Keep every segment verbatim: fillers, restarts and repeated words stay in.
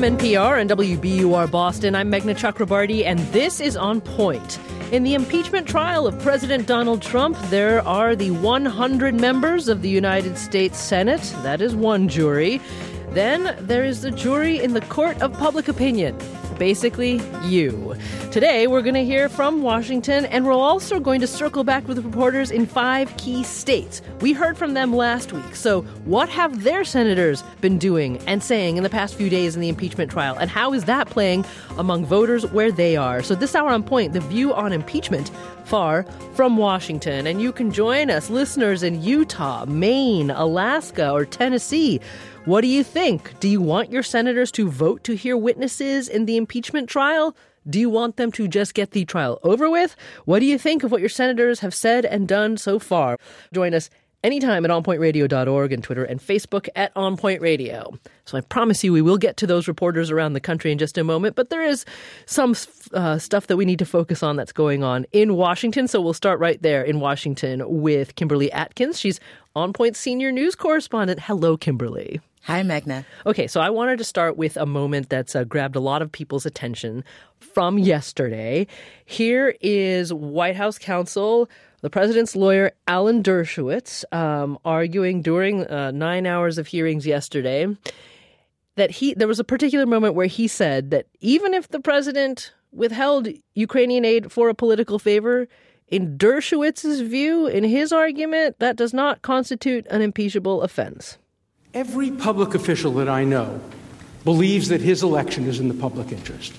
From N P R and W B U R Boston, I'm Meghna Chakrabarty, and this is On Point. In the impeachment trial of President Donald Trump, there are the one hundred members of the United States Senate. That is one jury. Then there is the jury in the court of public opinion. Basically, you. Today, we're going to hear from Washington, and we're also going to circle back with reporters in five key states. We heard from them last week. So what have their senators been doing and saying in the past few days in the impeachment trial? And how is that playing among voters where they are? So this hour on Point, the view on impeachment far from Washington. And you can join us, listeners in Utah, Maine, Alaska, or Tennessee. What do you think? Do you want your senators to vote to hear witnesses in the impeachment trial? Do you want them to just get the trial over with? What do you think of what your senators have said and done so far? Join us anytime at on point radio dot org and Twitter and Facebook at On Point Radio. So I promise you we will get to those reporters around the country in just a moment, but there is some uh, stuff that we need to focus on that's going on in Washington. So we'll start right there in Washington with Kimberly Atkins. She's On Point senior news correspondent. Hello, Kimberly. Hi, Meghna. Okay, so I wanted to start with a moment that's uh, grabbed a lot of people's attention from yesterday. Here is White House counsel, the president's lawyer, Alan Dershowitz, um, arguing during uh, nine hours of hearings yesterday that he there was a particular moment where he said that even if the president withheld Ukrainian aid for a political favor, in Dershowitz's view, in his argument, that does not constitute an impeachable offense. Every public official that I know believes that his election is in the public interest.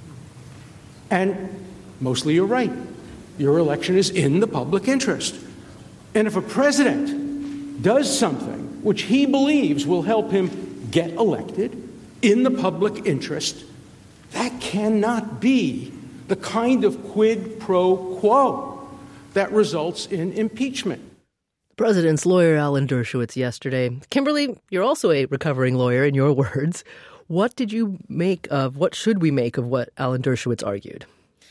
And mostly you're right. Your election is in the public interest. And if a president does something which he believes will help him get elected in the public interest, that cannot be the kind of quid pro quo that results in impeachment. President's lawyer, Alan Dershowitz, yesterday. Kimberly, you're also a recovering lawyer, in your words. What did you make of, what should we make of what Alan Dershowitz argued?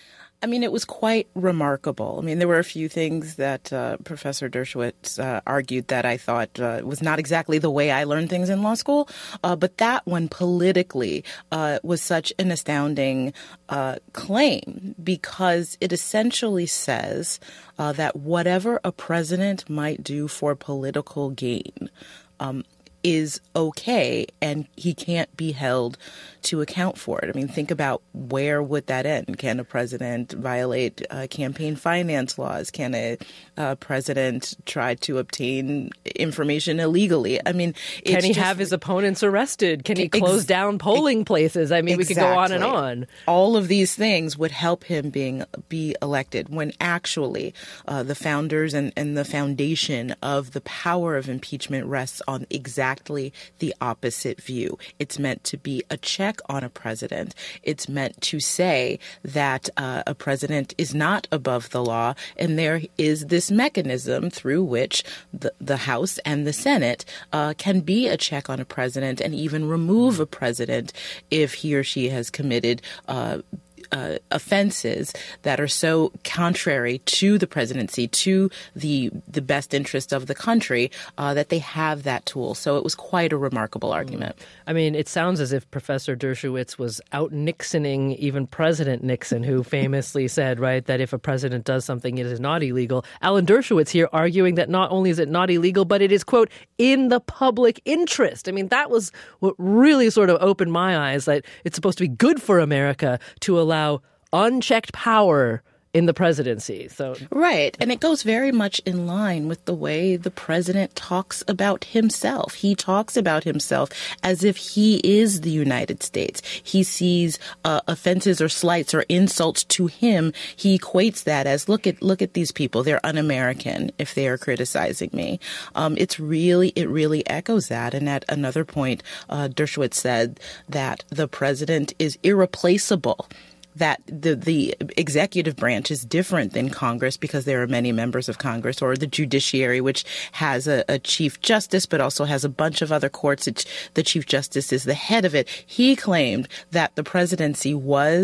I mean, it was quite remarkable. I mean, there were a few things that uh, Professor Dershowitz uh, argued that I thought uh, was not exactly the way I learned things in law school. Uh, but that one politically uh, was such an astounding uh, claim because it essentially says uh, that whatever a president might do for political gain um, is okay, and he can't be held to account for it. I mean, think about where would that end? Can a president violate uh, campaign finance laws? Can a uh, president try to obtain information illegally? I mean, it's can he just, have his opponents arrested? Can he close ex- down polling ex- places? I mean, exactly. We could go on and on. All of these things would help him being be elected when actually uh, the founders and, and the foundation of the power of impeachment rests on exactly the opposite view. It's meant to be a check on a president. It's meant to say that uh, a president is not above the law, and there is this mechanism through which the, the House and the Senate uh, can be a check on a president and even remove a president if he or she has committed uh, Uh, offenses that are so contrary to the presidency, to the the best interest of the country, uh, that they have that tool. So it was quite a remarkable argument. I mean, it sounds as if Professor Dershowitz was out Nixoning even President Nixon, who famously said, right, that if a president does something, it is not illegal. Alan Dershowitz here arguing that not only is it not illegal, but it is, quote, in the public interest. I mean, that was what really sort of opened my eyes, that it's supposed to be good for America to allow unchecked power in the presidency. So right. And it goes very much in line with the way the president talks about himself. He talks about himself as if he is the United States. He sees uh, offenses or slights or insults to him. He equates that as, look at look at these people. They're un-American if they are criticizing me. Um, it's really, it really echoes that. And at another point, uh, Dershowitz said that the president is irreplaceable. That the, the executive branch is different than Congress because there are many members of Congress, or the judiciary, which has a, a chief justice but also has a bunch of other courts. It's, the chief justice is the head of it. He claimed that the presidency was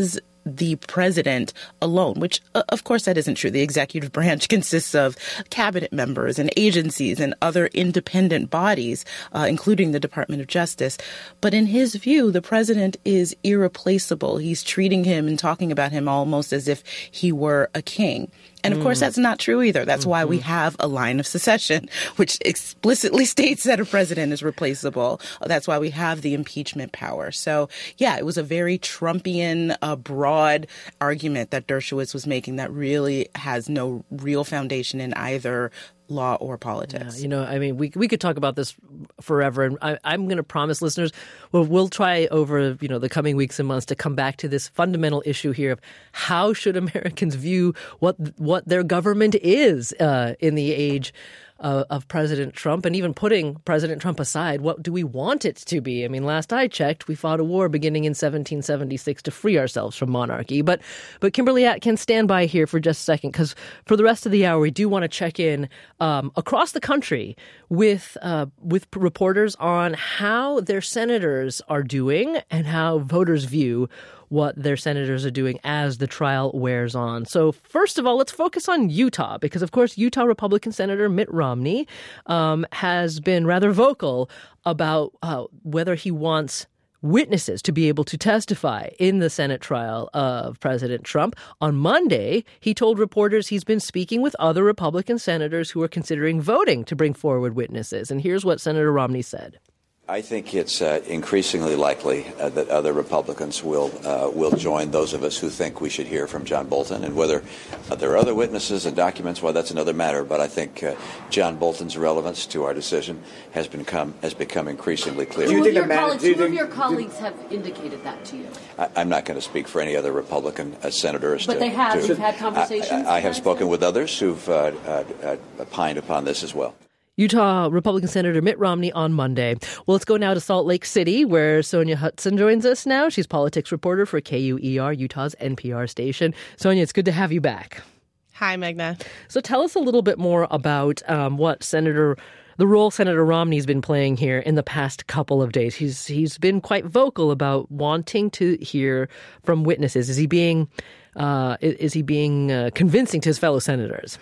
the president alone, which, uh, of course, that isn't true. The executive branch consists of cabinet members and agencies and other independent bodies, uh, including the Department of Justice. But in his view, the president is irreplaceable. He's treating him and talking about him almost as if he were a king. And of course, that's not true either. That's mm-hmm. why we have a line of succession, which explicitly states that a president is replaceable. That's why we have the impeachment power. So, yeah, it was a very Trumpian, uh, broad argument that Dershowitz was making that really has no real foundation in either law or politics. Yeah, you know, I mean, we we could talk about this forever, and I, I'm going to promise listeners, well, we'll try over, you know, the coming weeks and months to come back to this fundamental issue here of how should Americans view what what their government is uh, in the age Uh, of President Trump, and even putting President Trump aside, what do we want it to be? I mean, last I checked, we fought a war beginning in seventeen seventy-six to free ourselves from monarchy. But but Kimberly Atkins, stand by here for just a second, because for the rest of the hour, we do want to check in um, across the country with uh, with reporters on how their senators are doing and how voters view what their senators are doing as the trial wears on. So first of all, let's focus on Utah, because, of course, Utah Republican Senator Mitt Romney um, has been rather vocal about uh, whether he wants witnesses to be able to testify in the Senate trial of President Trump. On Monday, he told reporters he's been speaking with other Republican senators who are considering voting to bring forward witnesses. And here's what Senator Romney said. I think it's uh, increasingly likely uh, that other Republicans will uh, will join those of us who think we should hear from John Bolton. And whether uh, there are other witnesses and documents, well, that's another matter. But I think uh, John Bolton's relevance to our decision has become has become increasingly clear. Two of your colleagues, two of your colleagues have indicated that to you. I, I'm not going to speak for any other Republican uh, senators. But to, they have. To, You've had conversations. I, I, I have spoken with others who've uh, uh, uh, opined upon this as well. Utah Republican Senator Mitt Romney on Monday. Well, let's go now to Salt Lake City, where Sonia Hudson joins us now. She's politics reporter for K U E R, Utah's N P R station. Sonia, it's good to have you back. Hi, Meghna. So tell us a little bit more about um, what Senator, the role Senator Romney's been playing here in the past couple of days. He's he's been quite vocal about wanting to hear from witnesses. Is he being uh, is he being uh, convincing to his fellow senators?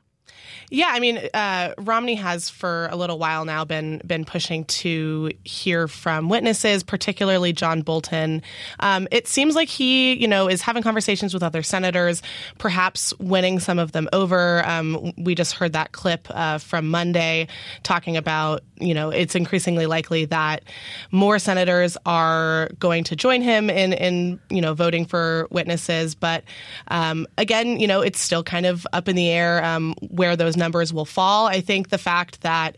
Yeah, I mean, uh, Romney has for a little while now been been pushing to hear from witnesses, particularly John Bolton. Um, it seems like he, you know, is having conversations with other senators, perhaps winning some of them over. Um, we just heard that clip uh, from Monday talking about, you know, it's increasingly likely that more senators are going to join him in, in you know, voting for witnesses. But um, again, you know, it's still kind of up in the air um, where those numbers will fall. I think the fact that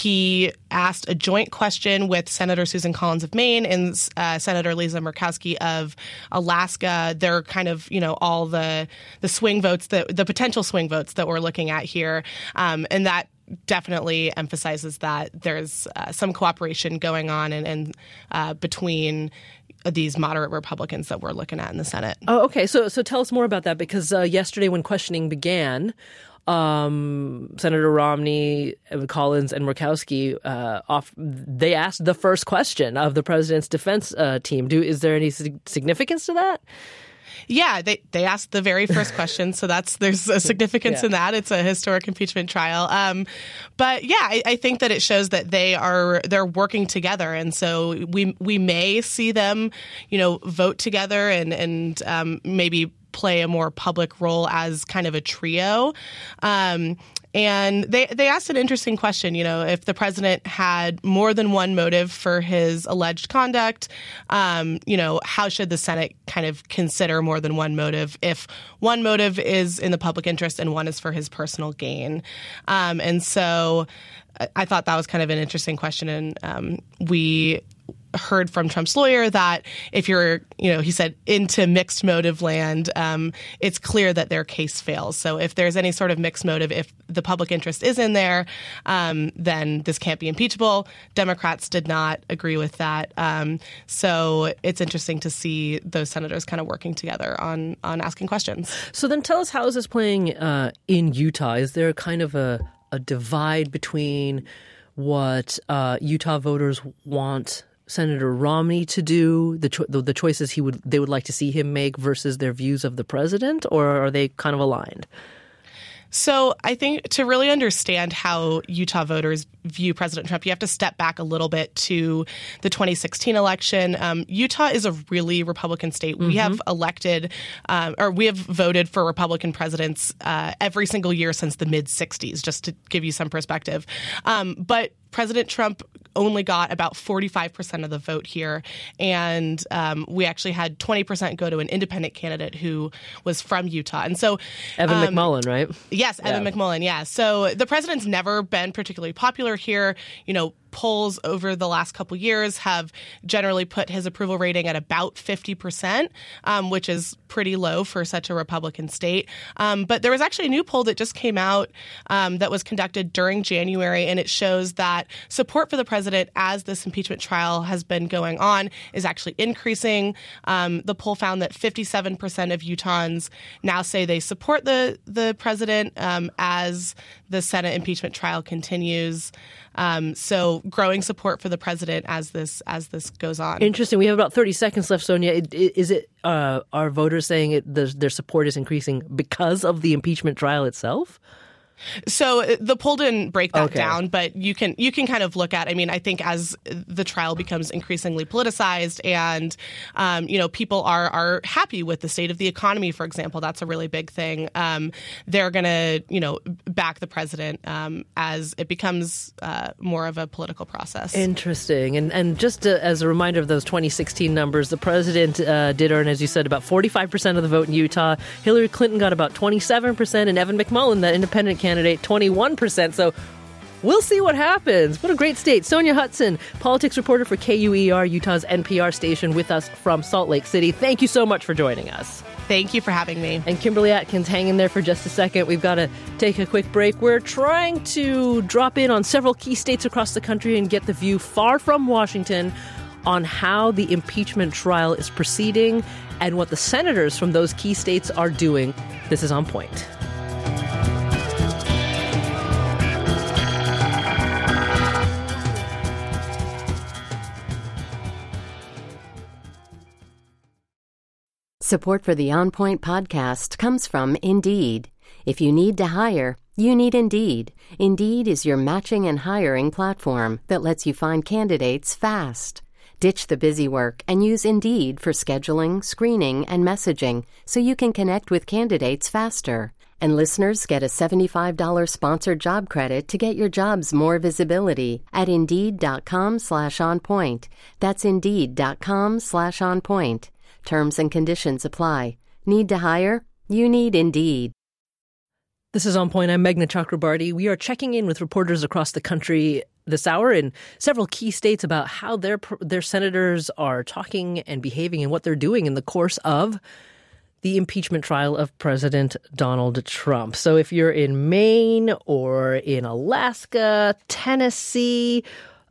he asked a joint question with Senator Susan Collins of Maine and uh, Senator Lisa Murkowski of Alaska, they're kind of, you know, all the the swing votes, that the potential swing votes that we're looking at here. Um, and that definitely emphasizes that there's uh, some cooperation going on and, and uh, between these moderate Republicans that we're looking at in the Senate. Oh, okay. So, so tell us more about that, because uh, yesterday when questioning began, Um, Senator Romney, Collins, and Murkowski, uh, off, they asked the first question of the president's defense uh, team. Do is there any significance to that? Yeah, they, they asked the very first question, so that's there's a significance yeah. in that. It's a historic impeachment trial. Um, but yeah, I, I think that it shows that they are they're working together, and so we we may see them, you know, vote together and and um, maybe play a more public role as kind of a trio. Um, and they, they asked an interesting question, you know, if the president had more than one motive for his alleged conduct, um, you know, how should the Senate kind of consider more than one motive if one motive is in the public interest and one is for his personal gain? Um, and so I thought that was kind of an interesting question. And um, we heard from Trump's lawyer that if you're, you know, he said into mixed motive land, um, it's clear that their case fails. So if there's any sort of mixed motive, if the public interest is in there, um, then this can't be impeachable. Democrats did not agree with that. Um, so it's interesting to see those senators kind of working together on, on asking questions. So then tell us, how is this playing uh, in Utah? Is there kind of a, a divide between what uh, Utah voters want Senator Romney to do, the, cho- the the choices he would they would like to see him make versus their views of the president, or are they kind of aligned? So I think to really understand how Utah voters view President Trump, you have to step back a little bit to the twenty sixteen election. Um, Utah is a really Republican state. Mm-hmm. We have elected um, or we have voted for Republican presidents uh, every single year since the mid sixties, just to give you some perspective. Um, but President Trump only got about forty-five percent of the vote here. And um, we actually had twenty percent go to an independent candidate who was from Utah. And so Evan um, McMullin, right? Yes, Evan yeah. McMullin, yeah. So the president's never been particularly popular here. You know, polls over the last couple years have generally put his approval rating at about fifty percent, um, which is pretty low for such a Republican state. Um, but there was actually a new poll that just came out um, that was conducted during January, and it shows that support for the president as this impeachment trial has been going on is actually increasing. Um, the poll found that fifty-seven percent of Utahns now say they support the, the president um, as the Senate impeachment trial continues. Um, so growing support for the president as this as this goes on. Interesting. We have about thirty seconds left, Sonia. Is it uh, are voters saying it, the, their support is increasing because of the impeachment trial itself? So the poll didn't break that okay. down, but you can you can kind of look at, I mean, I think as the trial becomes increasingly politicized and, um, you know, people are are happy with the state of the economy, for example, that's a really big thing. Um, they're going to, you know, back the president um, as it becomes uh, more of a political process. Interesting. And and just to, as a reminder of those twenty sixteen numbers, the president uh, did earn, as you said, about forty-five percent of the vote in Utah. Hillary Clinton got about twenty-seven percent, and Evan McMullin, that independent candidate, twenty-one percent. So we'll see what happens. What a great state. Sonia Hudson, politics reporter for K U E R, Utah's N P R station, with us from Salt Lake City. Thank you so much for joining us. Thank you for having me. And Kimberly Atkins, hang in there for just a second. We've got to take a quick break. We're trying to drop in on several key states across the country and get the view far from Washington on how the impeachment trial is proceeding and what the senators from those key states are doing. This is On Point. Support for the On Point podcast comes from Indeed. If you need to hire, you need Indeed. Indeed is your matching and hiring platform that lets you find candidates fast. Ditch the busy work and use Indeed for scheduling, screening, and messaging so you can connect with candidates faster. And listeners get a seventy-five dollars sponsored job credit to get your jobs more visibility at Indeed.com slash on point. That's Indeed.com slash on point. Terms and conditions apply. Need to hire? You need Indeed. This is On Point. I'm Meghna Chakrabarty. We are checking in with reporters across the country this hour in several key states about how their their senators are talking and behaving and what they're doing in the course of the impeachment trial of President Donald Trump. So if you're in Maine or in Alaska, Tennessee,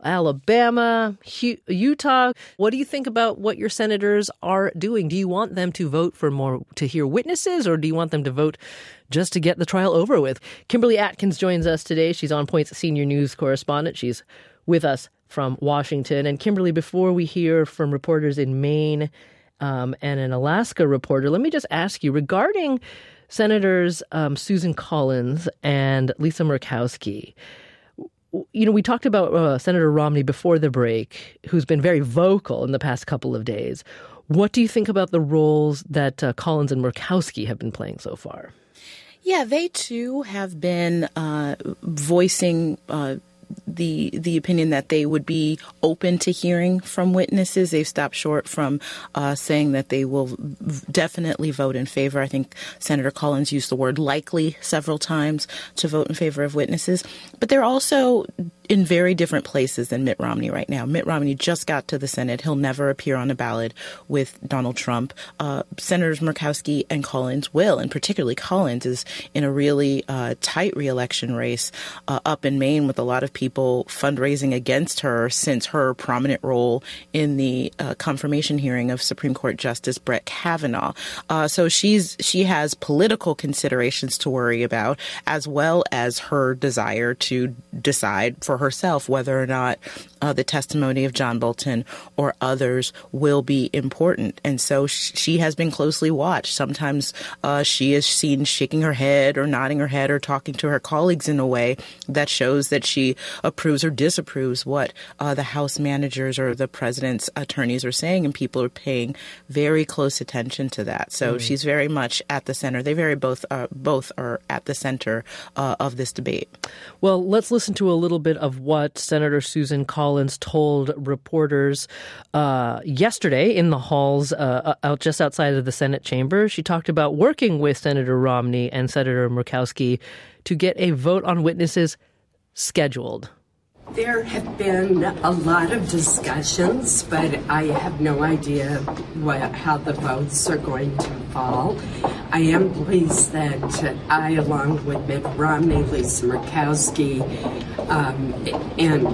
Alabama, Utah, what do you think about what your senators are doing? Do you want them to vote for more, to hear witnesses, or do you want them to vote just to get the trial over with? Kimberly Atkins joins us today. She's On Point's senior news correspondent. She's with us from Washington. And Kimberly, before we hear from reporters in Maine um, and an Alaska reporter, let me just ask you regarding Senators um, Susan Collins and Lisa Murkowski. You know, we talked about uh, Senator Romney before the break, who's been very vocal in the past couple of days. What do you think about the roles that uh, Collins and Murkowski have been playing so far? Yeah, they too have been uh, voicing uh, the the opinion that they would be open to hearing from witnesses. They've stopped short from uh, saying that they will v- definitely vote in favor. I think Senator Collins used the word likely several times to vote in favor of witnesses. But they're also in very different places than Mitt Romney right now. Mitt Romney just got to the Senate. He'll never appear on a ballot with Donald Trump. Uh, Senators Murkowski and Collins will, and particularly Collins is in a really uh, tight reelection race uh, up in Maine with a lot of people fundraising against her since her prominent role in the uh, confirmation hearing of Supreme Court Justice Brett Kavanaugh. Uh, so she's she has political considerations to worry about, as well as her desire to decide for for herself whether or not uh, the testimony of John Bolton or others will be important. And so sh- she has been closely watched. Sometimes uh, she is seen shaking her head or nodding her head or talking to her colleagues in a way that shows that she approves or disapproves what uh, the House managers or the president's attorneys are saying, and people are paying very close attention to that. So mm. she's very much at the center. They very both uh, both are at the center uh, of this debate. Well, let's listen to a little bit of what Senator Susan Collins told reporters uh, yesterday in the halls uh, out just outside of the Senate chamber. She talked about working with Senator Romney and Senator Murkowski to get a vote on witnesses scheduled. There have been a lot of discussions, but I have no idea what, how the votes are going to fall. I am pleased that I, along with Mitt Romney, Lisa Murkowski, um, and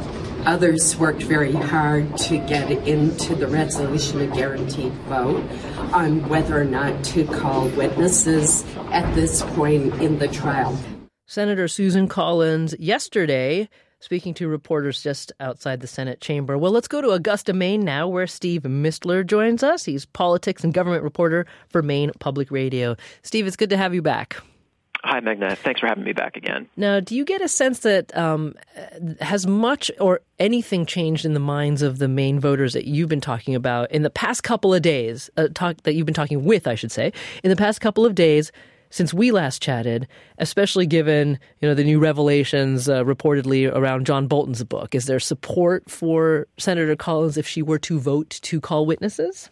others, worked very hard to get into the resolution a guaranteed vote on whether or not to call witnesses at this point in the trial. Senator Susan Collins yesterday speaking to reporters just outside the Senate chamber. Well, let's go to Augusta, Maine now, where Steve Mistler joins us. He's politics and government reporter for Maine Public Radio. Steve, it's good to have you back. Hi, Megna. Thanks for having me back again. Now, do you get a sense that um, has much or anything changed in the minds of the Maine voters that you've been talking about in the past couple of days, uh, talk, that you've been talking with, I should say, in the past couple of days since we last chatted, especially given, you know, the new revelations uh, reportedly around John Bolton's book? Is there support for Senator Collins if she were to vote to call witnesses?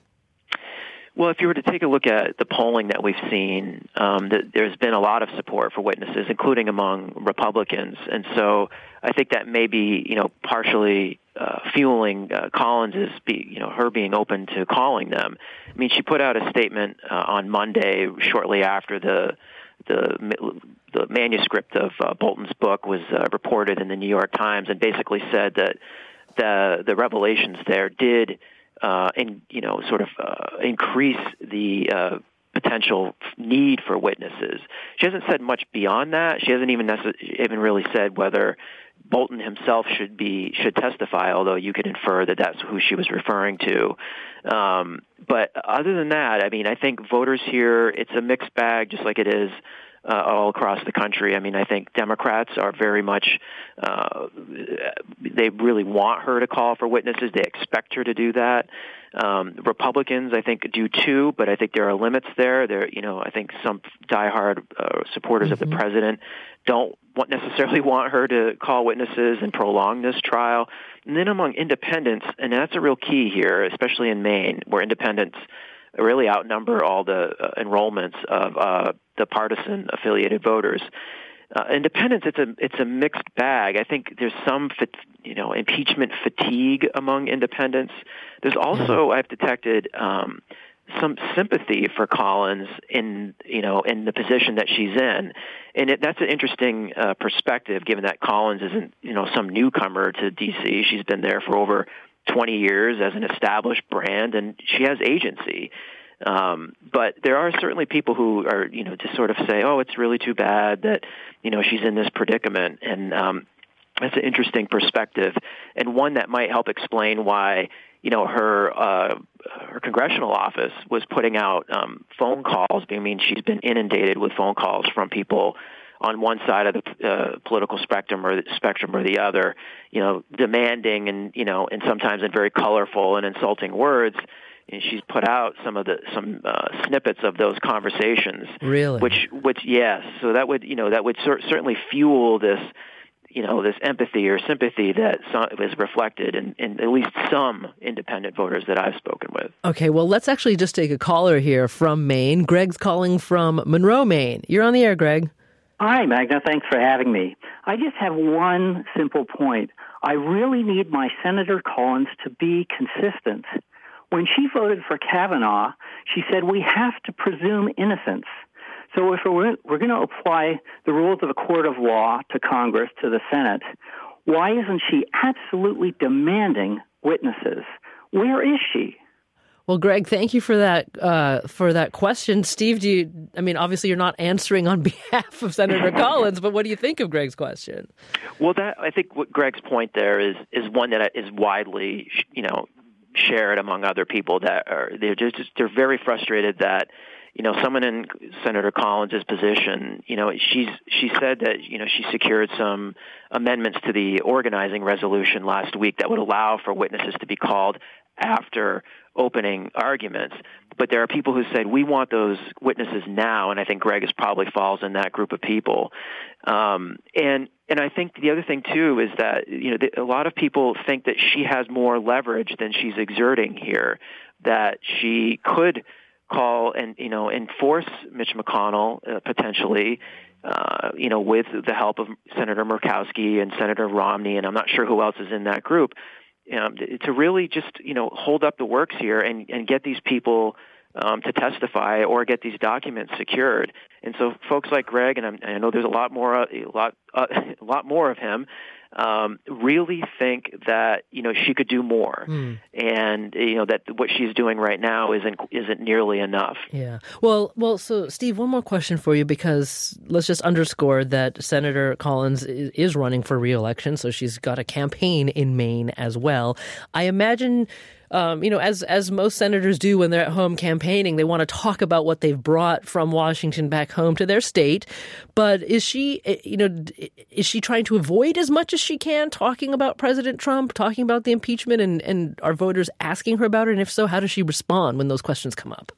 Well, if you were to take a look at the polling that we've seen, um, th- there's been a lot of support for witnesses, including among Republicans. And so I think that may be, you know, partially uh, fueling uh, Collins's, be, you know, her being open to calling them. I mean, she put out a statement uh, on Monday, shortly after the the, the manuscript of uh, Bolton's book was uh, reported in the New York Times, and basically said that the the revelations there did. Uh, and, you know, sort of uh, increase the uh, potential need for witnesses. She hasn't said much beyond that. She hasn't even necess- even really said whether Bolton himself should be should testify, although you could infer that that's who she was referring to. Um, but other than that, I mean, I think voters here, it's a mixed bag, just like it is Uh, all across the country. I mean, I think Democrats are very much, uh, they really want her to call for witnesses. They expect her to do that. Um, Republicans, I think, do too, but I think there are limits there. There, you know, I think some diehard uh, supporters mm-hmm. of the president don't want necessarily want her to call witnesses and prolong this trial. And then among independents, and that's a real key here, especially in Maine, where independents really outnumber all the uh, enrollments of uh, the partisan-affiliated voters. Uh, independents, it's a it's a mixed bag. I think there's some, you know, impeachment fatigue among independents. There's also, I've detected, um, some sympathy for Collins in, you know, in the position that she's in, and it, that's an interesting uh, perspective, given that Collins isn't, you know, some newcomer to D C. She's been there for over twenty years as an established brand, and she has agency. Um, but there are certainly people who are, you know, just sort of say, oh, it's really too bad that, you know, she's in this predicament. And um, that's an interesting perspective, and one that might help explain why, you know, her uh, her congressional office was putting out um, phone calls. I mean, she's been inundated with phone calls from people on one side of the uh, political spectrum or the spectrum or the other, you know, demanding and, you know, and sometimes in very colorful and insulting words. And she's put out some of the some uh, snippets of those conversations. Really? Which, which, yes. So that would, you know, that would cer- certainly fuel this, you know, this empathy or sympathy that is reflected in, in at least some independent voters that I've spoken with. Okay, well, let's actually just take a caller here from Maine. Greg's calling from Monroe, Maine. You're on the air, Greg. Hi, Magna. Thanks for having me. I just have one simple point. I really need my Senator Collins to be consistent. When she voted for Kavanaugh, she said we have to presume innocence. So if we're, we're going to apply the rules of a court of law to Congress, to the Senate, why isn't she absolutely demanding witnesses? Where is she? Well, Greg, thank you for that uh, for that question. Steve, do you, I mean, obviously you're not answering on behalf of Senator Collins, but what do you think of Greg's question? Well, that I think what Greg's point there is is one that is widely, you know, shared among other people that are they're just they're very frustrated that, you know, someone in Senator Collins' position, you know, she's she said that, you know, she secured some amendments to the organizing resolution last week that would allow for witnesses to be called after opening arguments. But there are people who said, we want those witnesses now, and I think Greg is probably falls in that group of people. Um, and and I think the other thing, too, is that, you know, a lot of people think that she has more leverage than she's exerting here, that she could call and, you know, enforce Mitch McConnell uh, potentially, uh, you know, with the help of Senator Murkowski and Senator Romney, and I'm not sure who else is in that group, um, to really just, you know, hold up the works here and, and get these people um, to testify or get these documents secured. And so folks like Greg, and, I'm, and I know there's a lot more, a lot, uh, a lot more of him, Um, really think that, you know, she could do more, mm. and you know that what she's doing right now isn't isn't nearly enough. Yeah. Well, well. So, Steve, one more question for you, because let's just underscore that Senator Collins is, is running for re-election, so she's got a campaign in Maine as well. I imagine. Um, you know, as as most senators do when they're at home campaigning, they want to talk about what they've brought from Washington back home to their state. But is she, you know, is she trying to avoid as much as she can talking about President Trump, talking about the impeachment, and, and are voters asking her about it? And if so, how does she respond when those questions come up?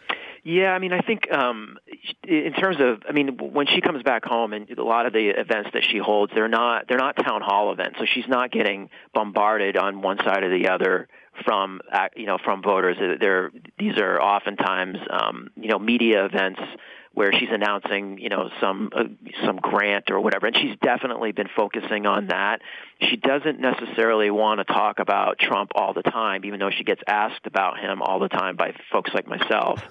Yeah, I mean, I think um, in terms of, I mean, when she comes back home, and a lot of the events that she holds, they're not they're not town hall events, so she's not getting bombarded on one side or the other from you know from voters. They're, these are oftentimes um, you know media events where she's announcing you know some uh, some grant or whatever, and she's definitely been focusing on that. She doesn't necessarily want to talk about Trump all the time, even though she gets asked about him all the time by folks like myself.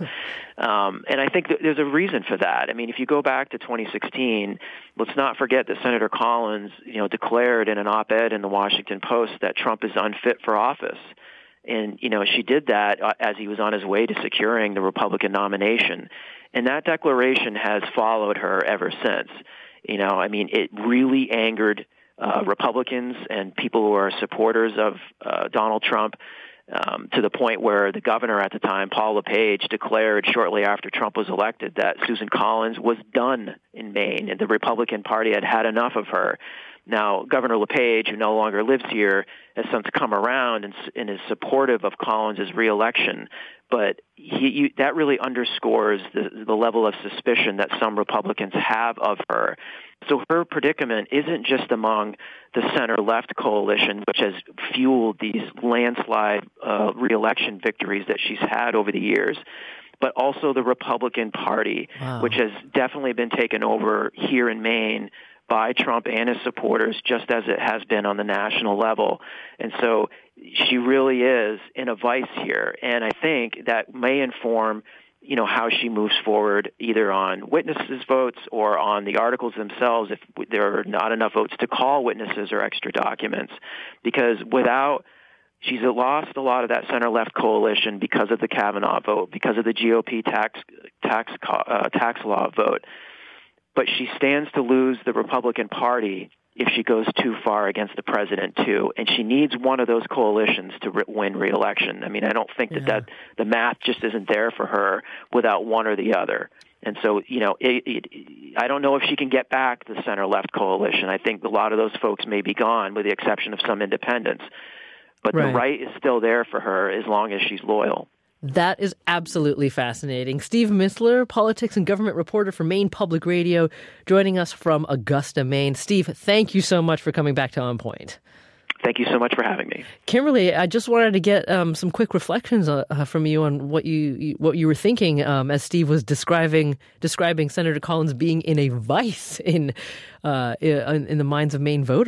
um, and I think that there's a reason for that. I mean, if you go back to twenty sixteen, let's not forget that Senator Collins, you know, declared in an op-ed in the Washington Post that Trump is unfit for office. And, you know, she did that as he was on his way to securing the Republican nomination. And that declaration has followed her ever since. You know, I mean, it really angered uh, Republicans and people who are supporters of uh, Donald Trump um, to the point where the governor at the time, Paul LePage, declared shortly after Trump was elected that Susan Collins was done in Maine and the Republican Party had had enough of her. Now, Governor LePage, who no longer lives here, has since come around and, and is supportive of Collins' reelection. But he, you, that really underscores the, the level of suspicion that some Republicans have of her. So her predicament isn't just among the center-left coalition, which has fueled these landslide uh, reelection victories that she's had over the years, but also the Republican Party, wow. which has definitely been taken over here in Maine by Trump and his supporters, just as it has been on the national level. And so she really is in a vice here. And I think that may inform, you know, how she moves forward, either on witnesses' votes or on the articles themselves, if there are not enough votes to call witnesses or extra documents. Because without, she's lost a lot of that center-left coalition because of the Kavanaugh vote, because of the G O P tax tax uh, tax law vote. But she stands to lose the Republican Party if she goes too far against the president, too. And she needs one of those coalitions to re- win re-election. I mean, I don't think that, yeah. that the math just isn't there for her without one or the other. And so, you know, it, it, I don't know if she can get back the center-left coalition. I think a lot of those folks may be gone, with the exception of some independents. But right. the right is still there for her as long as she's loyal. That is absolutely fascinating. Steve Mistler, politics and government reporter for Maine Public Radio, joining us from Augusta, Maine. Steve, thank you so much for coming back to On Point. Thank you so much for having me. Kimberly, I just wanted to get um, some quick reflections uh, from you on what you what you were thinking um, as Steve was describing describing Senator Collins being in a vice in uh, in, in the minds of Maine voters.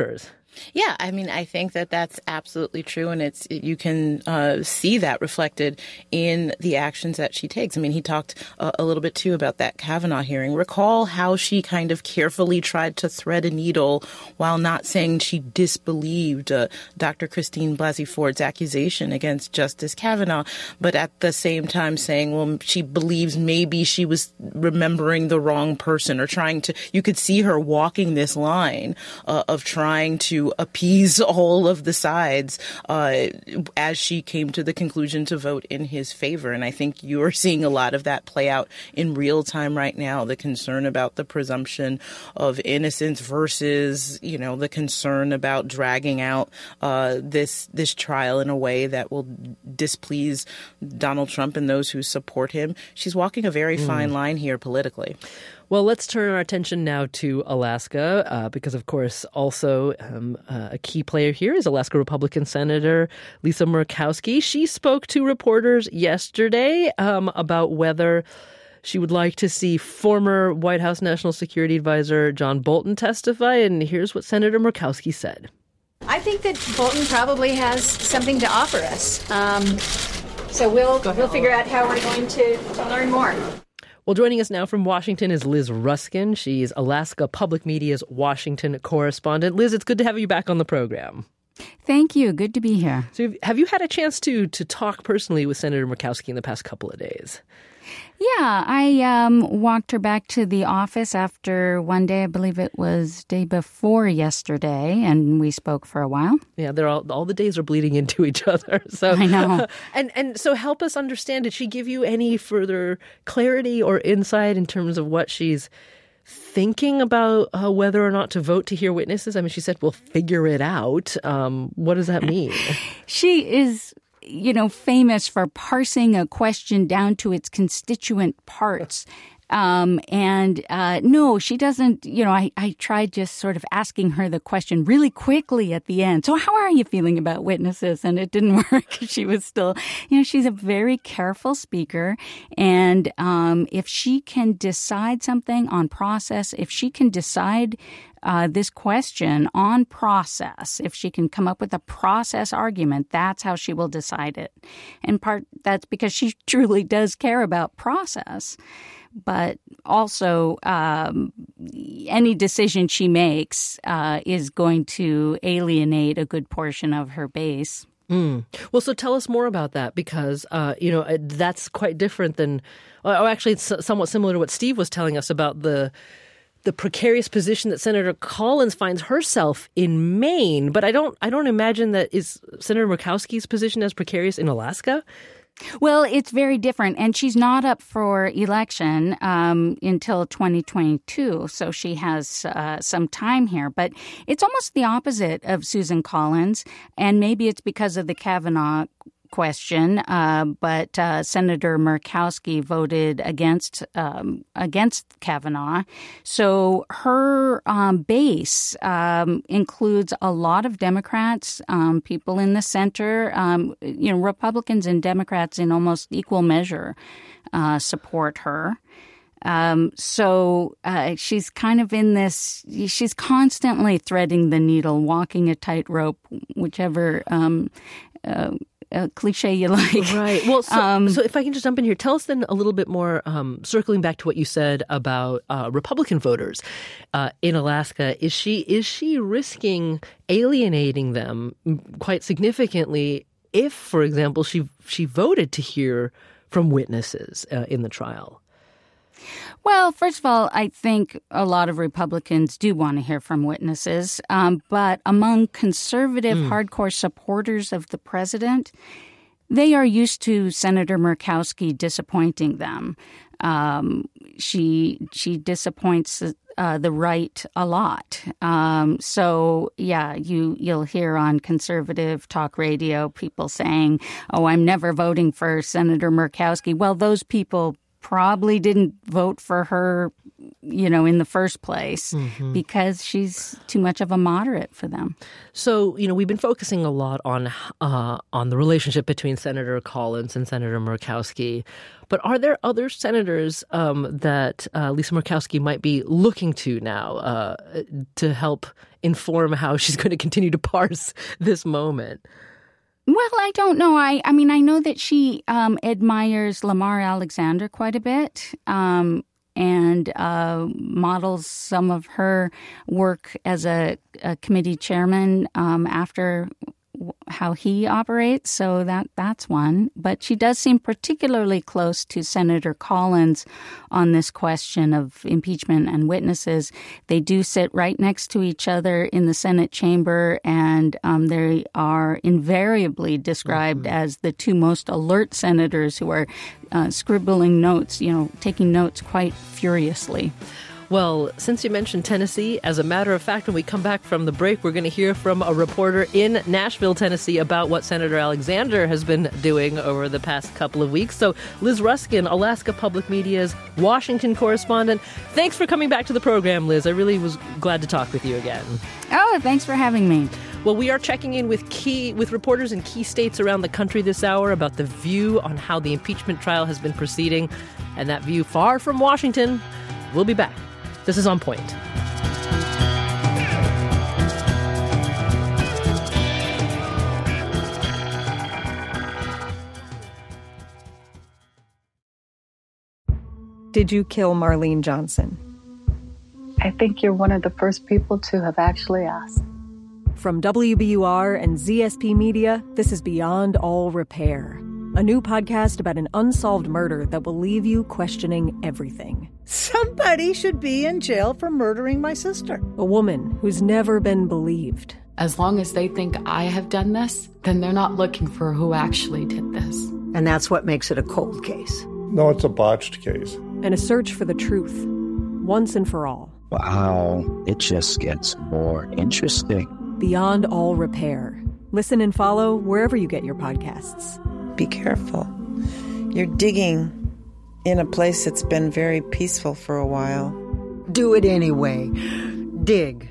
Yeah, I mean, I think that that's absolutely true, and it's you can uh, see that reflected in the actions that she takes. I mean, he talked uh, a little bit, too, about that Kavanaugh hearing. Recall how she kind of carefully tried to thread a needle while not saying she disbelieved uh, Doctor Christine Blasey Ford's accusation against Justice Kavanaugh, but at the same time saying, well, she believes maybe she was remembering the wrong person or trying to – you could see her walking this line uh, of trying to appease all of the sides uh, as she came to the conclusion to vote in his favor. And I think you're seeing a lot of that play out in real time right now, the concern about the presumption of innocence versus, you know, the concern about dragging out uh, this this trial in a way that will displease Donald Trump and those who support him. She's walking a very mm. fine line here politically. Well, let's turn our attention now to Alaska, uh, because, of course, also um, uh, a key player here is Alaska Republican Senator Lisa Murkowski. She spoke to reporters yesterday um, about whether she would like to see former White House National Security Advisor John Bolton testify. And here's what Senator Murkowski said. I think that Bolton probably has something to offer us. Um, so we'll we'll figure out how we're going to, to learn more. Well, joining us now from Washington is Liz Ruskin. She's Alaska Public Media's Washington correspondent. Liz, it's good to have you back on the program. Thank you. Good to be here. So have you had a chance to to talk personally with Senator Murkowski in the past couple of days? Yeah, I um, walked her back to the office after one day, I believe it was day before yesterday, and we spoke for a while. Yeah, they're all all the days are bleeding into each other. So I know. and and so help us understand, did she give you any further clarity or insight in terms of what she's thinking about uh, whether or not to vote to hear witnesses? I mean, she said, we'll figure it out. Um, what does that mean? She is, you know, famous for parsing a question down to its constituent parts. Um, and uh, no, she doesn't, you know, I, I tried just sort of asking her the question really quickly at the end. So how are you feeling about witnesses? And it didn't work. She was still, you know, she's a very careful speaker. And um, if she can decide something on process, if she can decide Uh, this question on process, if she can come up with a process argument, that's how she will decide it. In part, that's because she truly does care about process. But also, um, any decision she makes uh, is going to alienate a good portion of her base. Mm. Well, so tell us more about that, because, uh, you know, that's quite different than, oh, actually, it's somewhat similar to what Steve was telling us about the the precarious position that Senator Collins finds herself in Maine. But I don't I don't imagine that is Senator Murkowski's position as precarious in Alaska. Well, it's very different. And she's not up for election um, until twenty twenty-two. So she has uh, some time here. But it's almost the opposite of Susan Collins. And maybe it's because of the Kavanaugh question, uh, but uh, Senator Murkowski voted against um, against Kavanaugh. So her um, base um, includes a lot of Democrats, um, people in the center, um, you know, Republicans and Democrats in almost equal measure uh, support her. Um, so uh, she's kind of in this, she's constantly threading the needle, walking a tightrope, whichever um, uh, Uh, cliche you like. Right. Well, so, um, so if I can just jump in here, tell us then a little bit more, um, circling back to what you said about uh, Republican voters uh, in Alaska. Is she is she risking alienating them quite significantly if, for example, she she voted to hear from witnesses uh, in the trial? Well, first of all, I think a lot of Republicans do want to hear from witnesses. Um, but among conservative, mm. hardcore supporters of the president, they are used to Senator Murkowski disappointing them. Um, she she disappoints uh, the right a lot. Um, so, yeah, you, you'll hear on conservative talk radio people saying, oh, I'm never voting for Senator Murkowski. Well, those people probably didn't vote for her you know, in the first place mm-hmm. because she's too much of a moderate for them. So, you know, we've been focusing a lot on uh, on the relationship between Senator Collins and Senator Murkowski. But are there other senators um, that uh, Lisa Murkowski might be looking to now uh, to help inform how she's going to continue to parse this moment? Well, I don't know. I, I mean, I know that she um, admires Lamar Alexander quite a bit um, and uh, models some of her work as a, a committee chairman um, after how he operates. So that that's one. But she does seem particularly close to Senator Collins on this question of impeachment and witnesses. They do sit right next to each other in the Senate chamber, and um, they are invariably described mm-hmm. as the two most alert senators who are uh, scribbling notes, you know, taking notes quite furiously. Well, since you mentioned Tennessee, as a matter of fact, when we come back from the break, we're going to hear from a reporter in Nashville, Tennessee, about what Senator Alexander has been doing over the past couple of weeks. So, Liz Ruskin, Alaska Public Media's Washington correspondent, thanks for coming back to the program, Liz. I really was glad to talk with you again. Oh, thanks for having me. Well, we are checking in with key with reporters in key states around the country this hour about the view on how the impeachment trial has been proceeding, and that view far from Washington. We'll be back. This is On Point. Did you kill Marlene Johnson? I think you're one of the first people to have actually asked. From W B U R and Z S P Media, this is Beyond All Repair, a new podcast about an unsolved murder that will leave you questioning everything. Somebody should be in jail for murdering my sister. A woman who's never been believed. As long as they think I have done this, then they're not looking for who actually did this. And that's what makes it a cold case. No, it's a botched case. And a search for the truth, once and for all. Wow, it just gets more interesting. Beyond All Repair. Listen and follow wherever you get your podcasts. Be careful. You're digging in a place that's been very peaceful for a while. Do it anyway. Dig.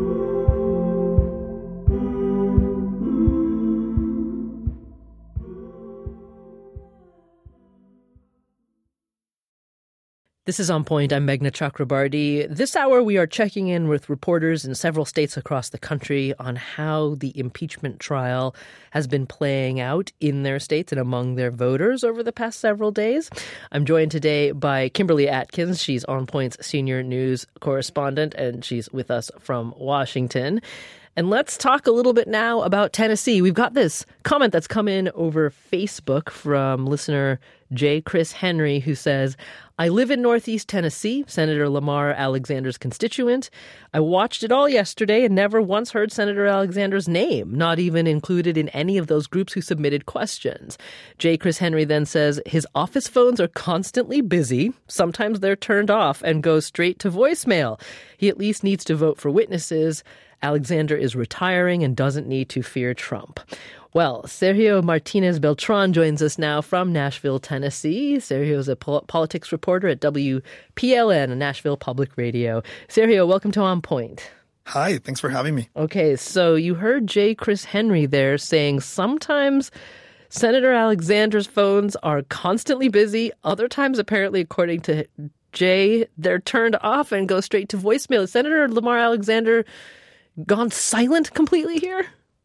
This is On Point. I'm Meghna Chakrabarti. This hour, we are checking in with reporters in several states across the country on how the impeachment trial has been playing out in their states and among their voters over the past several days. I'm joined today by Kimberly Atkins. She's On Point's senior news correspondent, and she's with us from Washington. And let's talk a little bit now about Tennessee. We've got this comment that's come in over Facebook from listener J. Chris Henry, who says, I live in Northeast Tennessee, Senator Lamar Alexander's constituent. I watched it all yesterday and never once heard Senator Alexander's name, not even included in any of those groups who submitted questions. J. Chris Henry then says his office phones are constantly busy. Sometimes they're turned off and go straight to voicemail. He at least needs to vote for witnesses. Alexander is retiring and doesn't need to fear Trump. Well, Sergio Martinez Beltran joins us now from Nashville, Tennessee. Sergio is a pol- politics reporter at W P L N, Nashville Public Radio. Sergio, welcome to On Point. Hi, thanks for having me. Okay, so you heard J. Chris Henry there saying sometimes Senator Alexander's phones are constantly busy. Other times, apparently, according to Jay, they're turned off and go straight to voicemail. Is Senator Lamar Alexander gone silent completely here?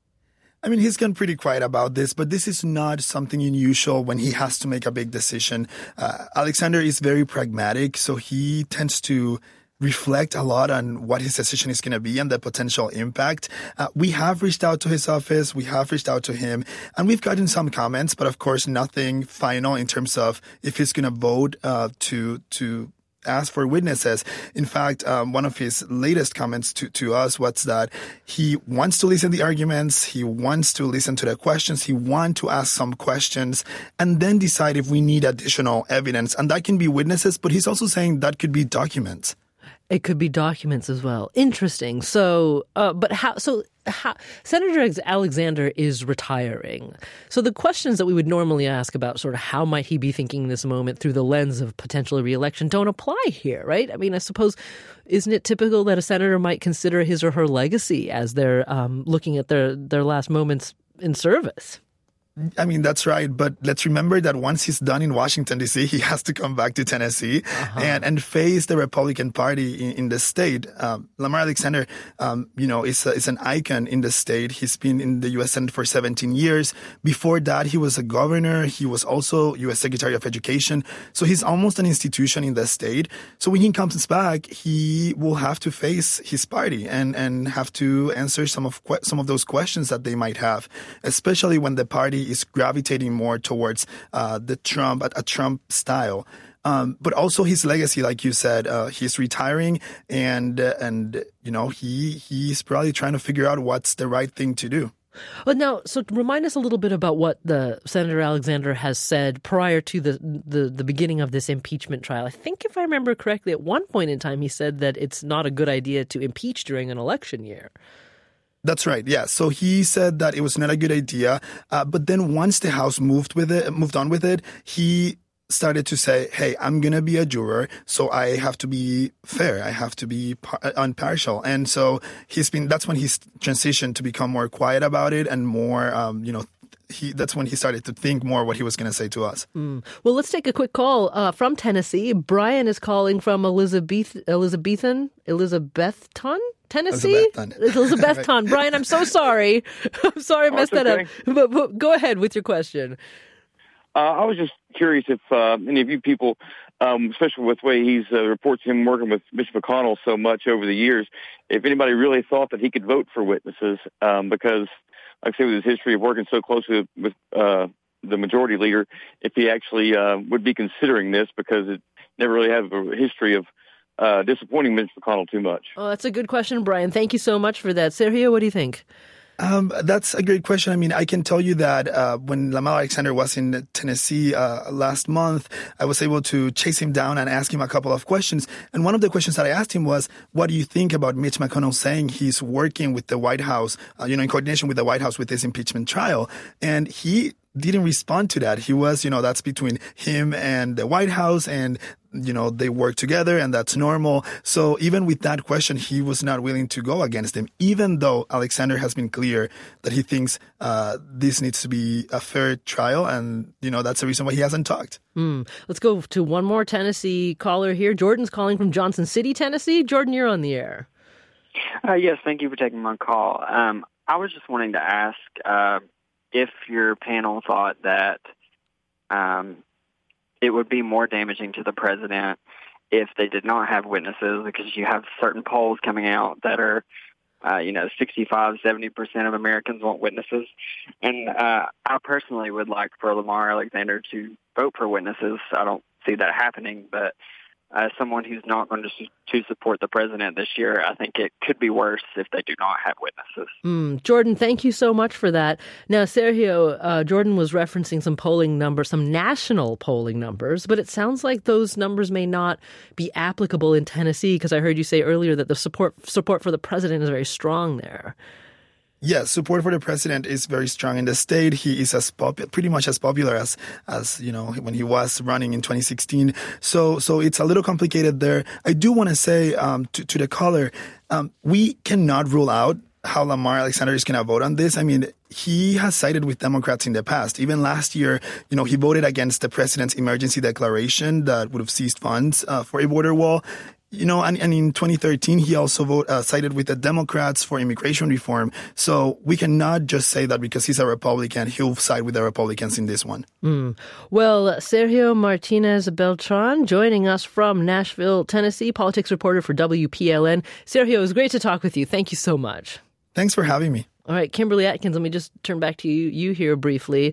I mean, he's gone pretty quiet about this, but this is not something unusual when he has to make a big decision. Uh, Alexander is very pragmatic, so he tends to reflect a lot on what his decision is going to be and the potential impact. Uh, we have reached out to his office. We have reached out to him, and we've gotten some comments, but of course, nothing final in terms of if he's going to vote uh, to to ask for witnesses. In fact, um, one of his latest comments to, to us was that he wants to listen to the arguments, he wants to listen to the questions, he wants to ask some questions, and then decide if we need additional evidence. And that can be witnesses, but he's also saying that could be documents. It could be documents as well. Interesting. So, uh, but how, so how, Senator Alexander is retiring. So the questions that we would normally ask about sort of how might he be thinking in this moment through the lens of potential reelection don't apply here, right? I mean, I suppose, isn't it typical that a senator might consider his or her legacy as they're um, looking at their, their last moments in service? I mean, that's right. But let's remember that once he's done in Washington, D C, he has to come back to Tennessee uh-huh. and, and face the Republican Party in, in the state. Um, Lamar Alexander, um, you know, is, a, is an icon in the state. He's been in the U S Senate for seventeen years. Before that, he was a governor. He was also U S Secretary of Education. So he's almost an institution in the state. So when he comes back, he will have to face his party and, and have to answer some of que- some of those questions that they might have, especially when the party is gravitating more towards uh, the Trump, a, a Trump style. Um, but also his legacy, like you said, uh, he's retiring and, uh, and, you know, he, he's probably trying to figure out what's the right thing to do. Well, now, so remind us a little bit about what the Senator Alexander has said prior to the, the, the beginning of this impeachment trial. I think if I remember correctly, at one point in time, he said that it's not a good idea to impeach during an election year. That's right. Yeah. So he said that it was not a good idea. Uh, but then once the House moved with it, moved on with it, he started to say, hey, I'm going to be a juror, so I have to be fair. I have to be par- impartial. And so he's been, that's when he's transitioned to become more quiet about it and more, um, you know, He, that's when he started to think more what he was going to say to us. Mm. Well, let's take a quick call uh, from Tennessee. Brian is calling from Elizabeth, Elizabethan, Elizabethton, Tennessee? Elizabethton. Elizabethton. Brian, I'm so sorry. I'm sorry I messed that okay. up. But, but go ahead with your question. Uh, I was just curious if uh, any of you people, um, especially with the way he's uh, reports him working with Mitch McConnell so much over the years, if anybody really thought that he could vote for witnesses, um, because like I say, with his history of working so closely with uh, the majority leader, if he actually uh, would be considering this, because it never really had a history of uh, disappointing Mitch McConnell too much. Oh, that's a good question, Brian. Thank you so much for that. Sergio, what do you think? Um, that's a great question. I mean, I can tell you that uh, when Lamar Alexander was in Tennessee uh, last month, I was able to chase him down and ask him a couple of questions. And one of the questions that I asked him was, what do you think about Mitch McConnell saying he's working with the White House, uh, you know, in coordination with the White House with this impeachment trial? And he didn't respond to that. He was, you know, that's between him and the White House, and you know, they work together and that's normal. So even with that question, he was not willing to go against him, even though Alexander has been clear that he thinks uh, this needs to be a fair trial. And, you know, that's the reason why he hasn't talked. Mm. Let's go to one more Tennessee caller here. Jordan's calling from Johnson City, Tennessee. Jordan, you're on the air. Uh, yes, thank you for taking my call. Um, I was just wanting to ask uh, if your panel thought that um, it would be more damaging to the president if they did not have witnesses, because you have certain polls coming out that are, uh, you know, sixty-five, seventy percent of Americans want witnesses. And uh, I personally would like for Lamar Alexander to vote for witnesses. I don't see that happening, but as someone who's not going to to support the president this year, I think it could be worse if they do not have witnesses. Mm, Jordan, thank you so much for that. Now, Sergio, uh, Jordan was referencing some polling numbers, some national polling numbers, but it sounds like those numbers may not be applicable in Tennessee, because I heard you say earlier that the support support for the president is very strong there. Yes, support for the president is very strong in the state. He is as popular, pretty much as popular as, as, you know, when he was running in twenty sixteen. So, so it's a little complicated there. I do want to say, um, to, to the caller, um, we cannot rule out how Lamar Alexander is going to vote on this. I mean, he has sided with Democrats in the past. Even last year, you know, he voted against the president's emergency declaration that would have seized funds uh, for a border wall. You know, and, and in twenty thirteen, he also vote, uh, sided with the Democrats for immigration reform. So we cannot just say that because he's a Republican, he'll side with the Republicans in this one. Mm. Well, Sergio Martinez Beltran joining us from Nashville, Tennessee, politics reporter for W P L N. Sergio, it was great to talk with you. Thank you so much. Thanks for having me. All right, Kimberly Atkins, let me just turn back to you, you here briefly.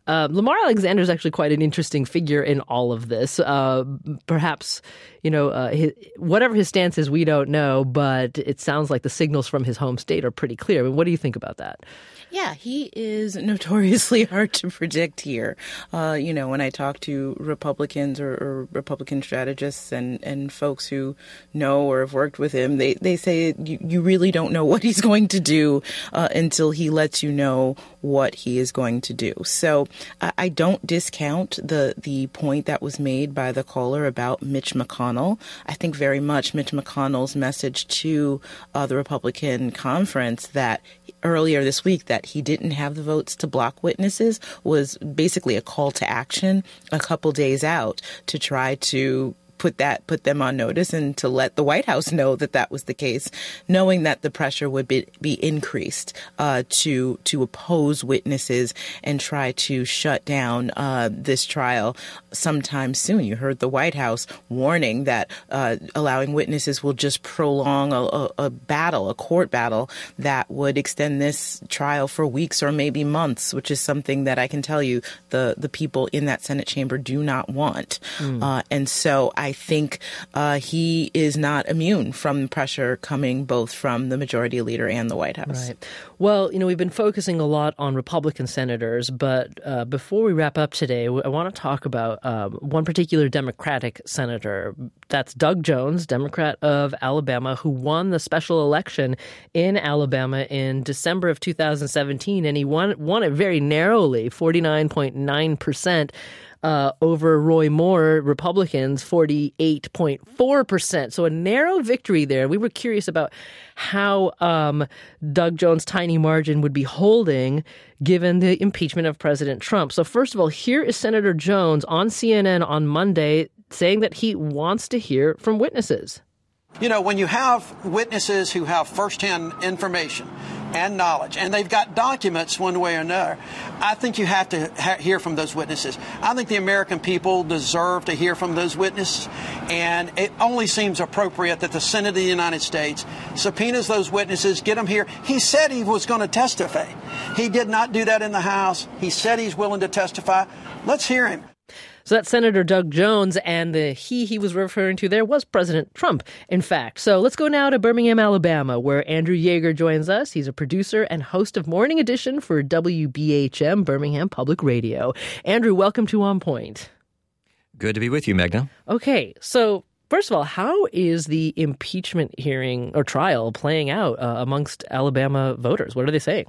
Uh, Lamar Alexander is actually quite an interesting figure in all of this. Uh, perhaps, you know, uh, his, whatever his stance is, we don't know, but it sounds like the signals from his home state are pretty clear. I mean, what do you think about that? Yeah, he is notoriously hard to predict here. Uh, you know, when I talk to Republicans or, or Republican strategists and, and folks who know or have worked with him, they, they say you, you really don't know what he's going to do uh, until he lets you know what he is going to do. So uh, I don't discount the, the point that was made by the caller about Mitch McConnell. I think very much Mitch McConnell's message to uh, the Republican conference that earlier this week that he didn't have the votes to block witnesses was basically a call to action a couple days out to try to put that put them on notice and to let the White House know that that was the case, knowing that the pressure would be, be increased uh, to to oppose witnesses and try to shut down uh, this trial sometime soon. You heard the White House warning that uh, allowing witnesses will just prolong a, a, a battle, a court battle that would extend this trial for weeks or maybe months, which is something that I can tell you the, the people in that Senate chamber do not want. Mm. Uh, and so I I think uh, he is not immune from pressure coming both from the majority leader and the White House. Right. Well, you know, we've been focusing a lot on Republican senators, but uh, before we wrap up today, I want to talk about um, one particular Democratic senator. That's Doug Jones, Democrat of Alabama, who won the special election in Alabama in December of two thousand seventeen, and he won, won it very narrowly, forty-nine point nine percent. Uh, over Roy Moore, Republicans, forty-eight point four percent. So a narrow victory there. We were curious about how um, Doug Jones' tiny margin would be holding given the impeachment of President Trump. So first of all, here is Senator Jones on C N N on Monday saying that he wants to hear from witnesses. You know, when you have witnesses who have firsthand information and knowledge, and they've got documents one way or another, I think you have to ha- hear from those witnesses. I think the American people deserve to hear from those witnesses, and it only seems appropriate that the Senate of the United States subpoenas those witnesses, get them here. He said he was going to testify. He did not do that in the House. He said he's willing to testify. Let's hear him. So that's Senator Doug Jones, and the he he was referring to there was President Trump, in fact. So let's go now to Birmingham, Alabama, where Andrew Yeager joins us. He's a producer and host of Morning Edition for W B H M, Birmingham Public Radio. Andrew, welcome to On Point. Good to be with you, Meghna. Okay, so first of all, how is the impeachment hearing or trial playing out uh, amongst Alabama voters? What are they saying?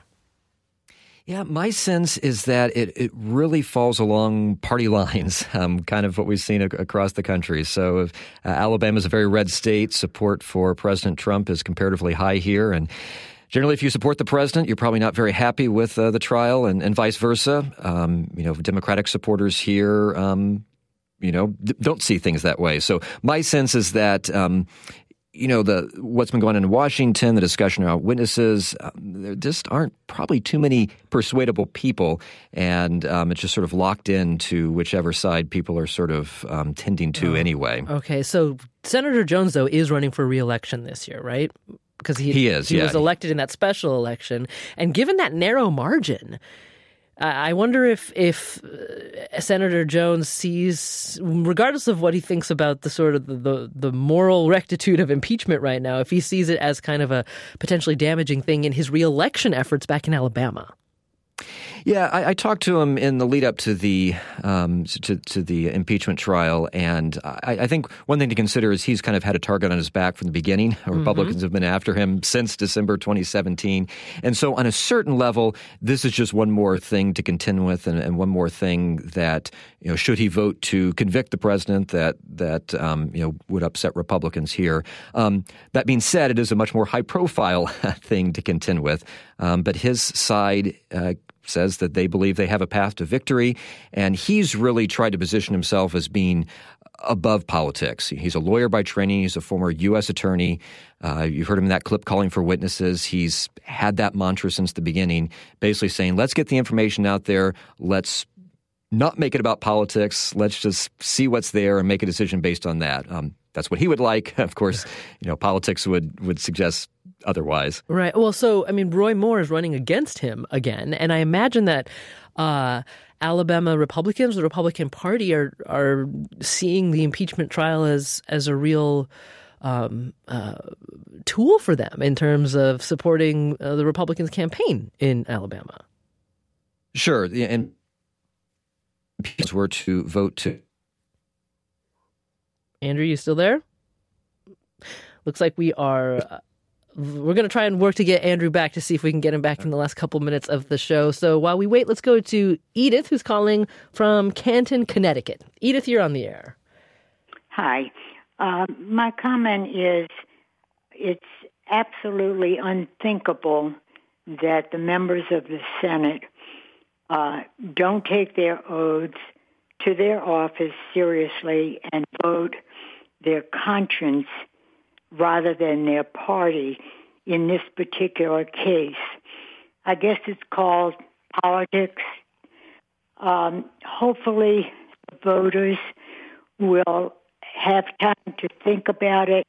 Yeah, my sense is that it, it really falls along party lines, um, kind of what we've seen ac- across the country. So if, uh, Alabama is a very red state. Support for President Trump is comparatively high here. And generally, if you support the president, you're probably not very happy with uh, the trial and, and vice versa. Um, you know, Democratic supporters here, um, you know, d- don't see things that way. So my sense is that um, you know, the what's been going on in Washington, the discussion about witnesses, um, there just aren't probably too many persuadable people, and um, it's just sort of locked into whichever side people are sort of um, tending to oh. anyway. Okay, so Senator Jones, though, is running for re-election this year, right? Because he, he is, he yeah. was elected in that special election, and given that narrow margin, I wonder if if Senator Jones sees, regardless of what he thinks about the sort of the, the, the moral rectitude of impeachment right now, if he sees it as kind of a potentially damaging thing in his reelection efforts back in Alabama. Yeah, I, I talked to him in the lead up to the um, to, to the impeachment trial, and I, I think one thing to consider is he's kind of had a target on his back from the beginning. Mm-hmm. Republicans have been after him since December twenty seventeen, and so on a certain level, this is just one more thing to contend with, and, and one more thing that, you know, should he vote to convict the president, that that um, you know would upset Republicans here. Um, that being said, it is a much more high profile thing to contend with, um, but his side Uh, says that they believe they have a path to victory, and he's really tried to position himself as being above politics. He's a lawyer by training. He's a former U S attorney. Uh, you've heard him in that clip calling for witnesses. He's had that mantra since the beginning, basically saying, let's get the information out there. Let's not make it about politics. Let's just see what's there and make a decision based on that. Um, that's what he would like. Of course, you know, politics would, would suggest otherwise. Right. Well, so, I mean, Roy Moore is running against him again, and I imagine that uh, Alabama Republicans, the Republican Party, are are seeing the impeachment trial as as a real um, uh, tool for them in terms of supporting uh, the Republicans' campaign in Alabama. Sure, and people were to vote to. Andrew, you still there? Looks like we are. Uh, we're going to try and work to get Andrew back to see if we can get him back in the last couple minutes of the show. So while we wait, let's go to Edith, who's calling from Canton, Connecticut. Edith, you're on the air. Hi. Uh, my comment is it's absolutely unthinkable that the members of the Senate uh, don't take their oaths to their office seriously and vote their conscience rather than their party in this particular case. I guess it's called politics. Um, hopefully, the voters will have time to think about it,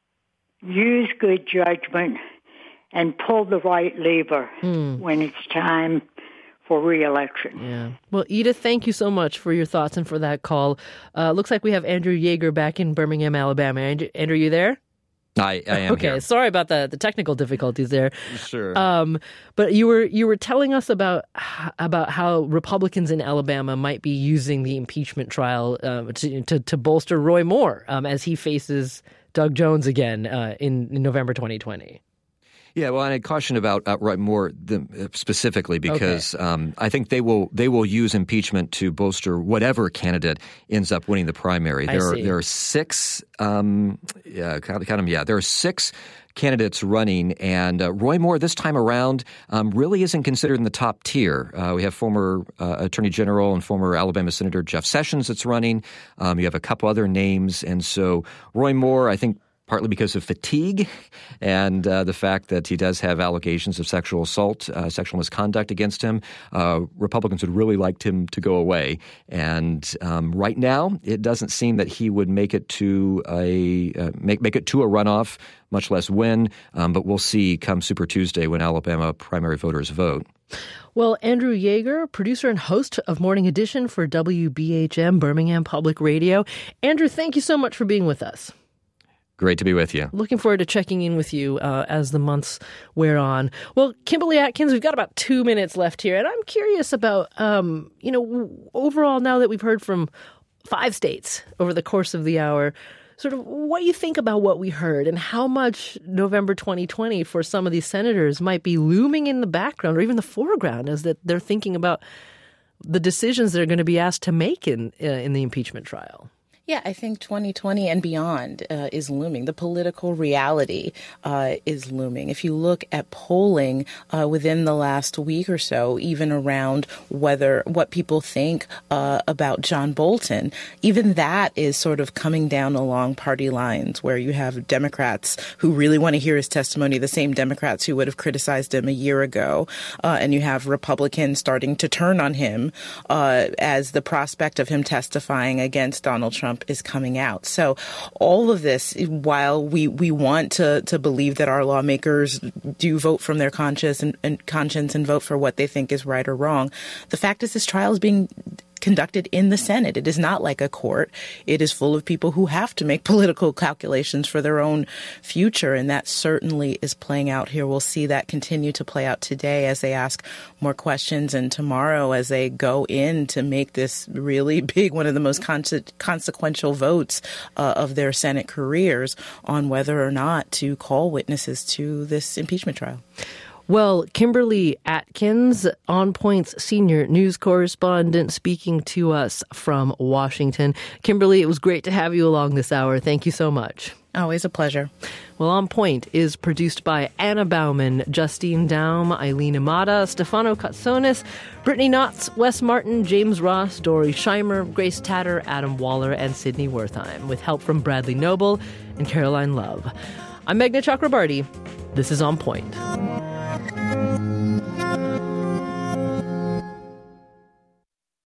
use good judgment, and pull the right lever mm. when it's time for re-election. Yeah. Well, Edith, thank you so much for your thoughts and for that call. Uh, looks like we have Andrew Yeager back in Birmingham, Alabama. Andrew, Andrew you there? I, I am okay, here. Sorry about the, the technical difficulties there. Sure. Um, but you were you were telling us about about how Republicans in Alabama might be using the impeachment trial um, to, to to bolster Roy Moore um, as he faces Doug Jones again uh, in, in November twenty twenty. Yeah, well, and I caution about uh, Roy Moore the, specifically because okay. um, I think they will they will use impeachment to bolster whatever candidate ends up winning the primary. I There see. are there are six, um, yeah, count, count them. Yeah, there are six candidates running, and uh, Roy Moore this time around um, really isn't considered in the top tier. Uh, we have former uh, Attorney General and former Alabama Senator Jeff Sessions that's running. Um, you have a couple other names, and so Roy Moore, I think, partly because of fatigue and uh, the fact that he does have allegations of sexual assault, uh, sexual misconduct against him. Uh, Republicans would really like him to go away. And um, right now, it doesn't seem that he would make it to a uh, make make it to a runoff, much less win. Um, but we'll see come Super Tuesday when Alabama primary voters vote. Well, Andrew Yeager, producer and host of Morning Edition for W B H M Birmingham Public Radio. Andrew, thank you so much for being with us. Great to be with you. Looking forward to checking in with you uh, as the months wear on. Well, Kimberly Atkins, we've got about two minutes left here, and I'm curious about, um, you know, overall, now that we've heard from five states over the course of the hour, sort of what you think about what we heard and how much November twenty twenty for some of these senators might be looming in the background or even the foreground as that they're thinking about the decisions they're going to be asked to make in uh, in the impeachment trial. Yeah, I think twenty twenty and beyond uh, is looming. The political reality uh, is looming. If you look at polling uh, within the last week or so, even around whether what people think uh, about John Bolton, even that is sort of coming down along party lines where you have Democrats who really want to hear his testimony, the same Democrats who would have criticized him a year ago, uh, and you have Republicans starting to turn on him uh, as the prospect of him testifying against Donald Trump is coming out. So all of this, while we, we want to, to believe that our lawmakers do vote from their conscience and, and conscience and vote for what they think is right or wrong, the fact is this trial is being conducted in the Senate. It is not like a court. It is full of people who have to make political calculations for their own future, and that certainly is playing out here. We'll see that continue to play out today as they ask more questions, and tomorrow as they go in to make this really big, one of the most conse- consequential votes uh, of their Senate careers on whether or not to call witnesses to this impeachment trial. Well, Kimberly Atkins, On Point's senior news correspondent, speaking to us from Washington. Kimberly, it was great to have you along this hour. Thank you so much. Always a pleasure. Well, On Point is produced by Anna Bauman, Justine Daum, Eileen Imada, Stefano Katsonis, Brittany Knotts, Wes Martin, James Ross, Dory Scheimer, Grace Tatter, Adam Waller, and Sydney Wertheim, with help from Bradley Noble and Caroline Love. I'm Meghna Chakrabarty. This is On Point.